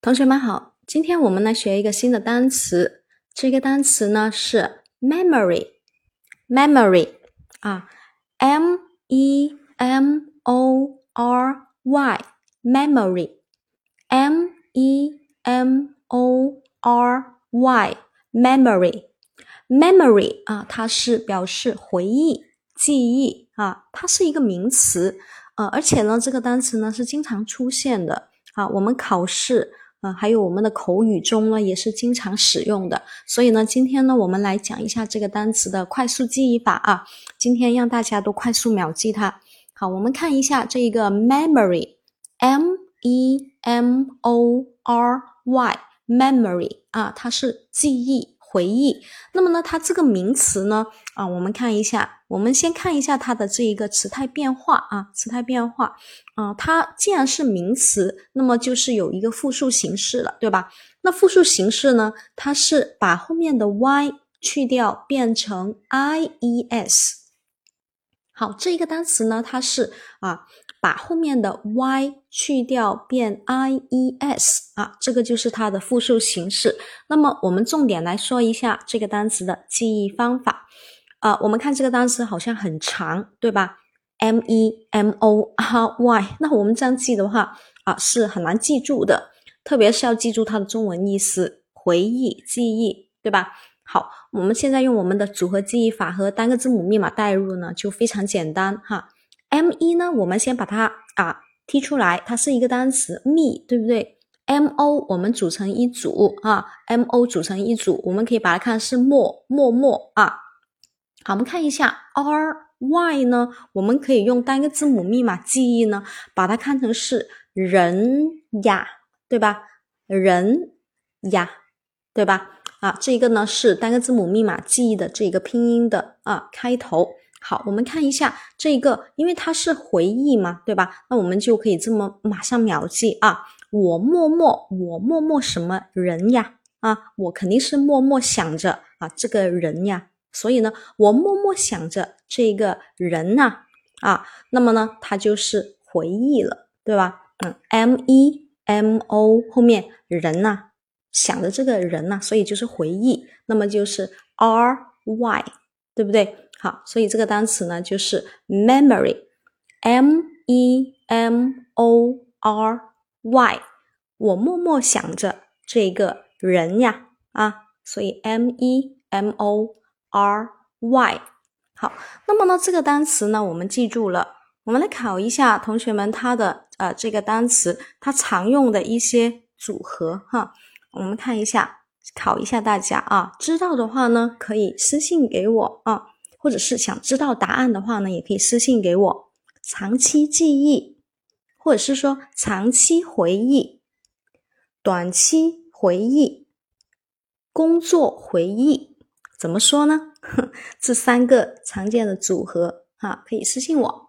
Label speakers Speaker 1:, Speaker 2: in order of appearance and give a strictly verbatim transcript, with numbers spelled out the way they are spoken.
Speaker 1: 同学们好，今天我们来学一个新的单词，这个单词呢是 memory memory 啊 M E M O R Y memory M E M O R Y memory memory 啊，它是表示回忆、记忆啊，它是一个名词啊，而且呢，这个单词呢是经常出现的啊，我们考试啊，还有我们的口语中呢也是经常使用的，所以呢，今天呢我们来讲一下这个单词的快速记忆法啊，今天让大家都快速秒记它。好，我们看一下这一个 memory M E M O R Y memory 啊，它是记忆、回忆。那么呢，它这个名词呢啊，我们看一下，我们先看一下它的这一个词态变化啊，词态变化啊，它既然是名词，那么就是有一个复数形式了，对吧？那复数形式呢，它是把后面的 y 去掉，变成 ies。好，这一个单词呢，它是啊，把后面的 y 去掉变 ies 啊，这个就是它的复数形式。那么我们重点来说一下这个单词的记忆方法。啊，我们看这个单词好像很长，对吧？ M E M O R Y， 那我们这样记的话啊，是很难记住的，特别是要记住它的中文意思，回忆、记忆，对吧？好，我们现在用我们的组合记忆法和单个字母密码代入呢，就非常简单哈。M 一 呢，我们先把它啊踢出来，它是一个单词 me， 对不对？ M O 我们组成一组啊 ，M O 组成一组，我们可以把它看是默默默啊。好，我们看一下 R Y 呢，我们可以用单个字母密码记忆呢，把它看成是人呀，对吧？人呀，对吧？啊，这个呢是单个字母密码记忆的这个拼音的啊开头。好，我们看一下这个，因为它是回忆嘛，对吧？那我们就可以这么马上秒记啊。我默默，我默默什么人呀？啊，我肯定是默默想着啊这个人呀。所以呢，我默默想着这个人呐，啊，那么呢，它就是回忆了，对吧？嗯 ，M E M O 后面人呐。想着这个人呐、啊，所以就是回忆，那么就是 R Y， 对不对？好，所以这个单词呢就是 memory M E M O R Y， 我默默想着这个人呀啊，所以 M E M O R Y。 好，那么呢这个单词呢我们记住了，我们来考一下同学们它的呃这个单词它常用的一些组合哈。我们看一下，考一下大家啊，知道的话呢可以私信给我啊，或者是想知道答案的话呢也可以私信给我。长期记忆，或者是说长期回忆，短期回忆，工作回忆，怎么说呢？这三个常见的组合啊，可以私信我。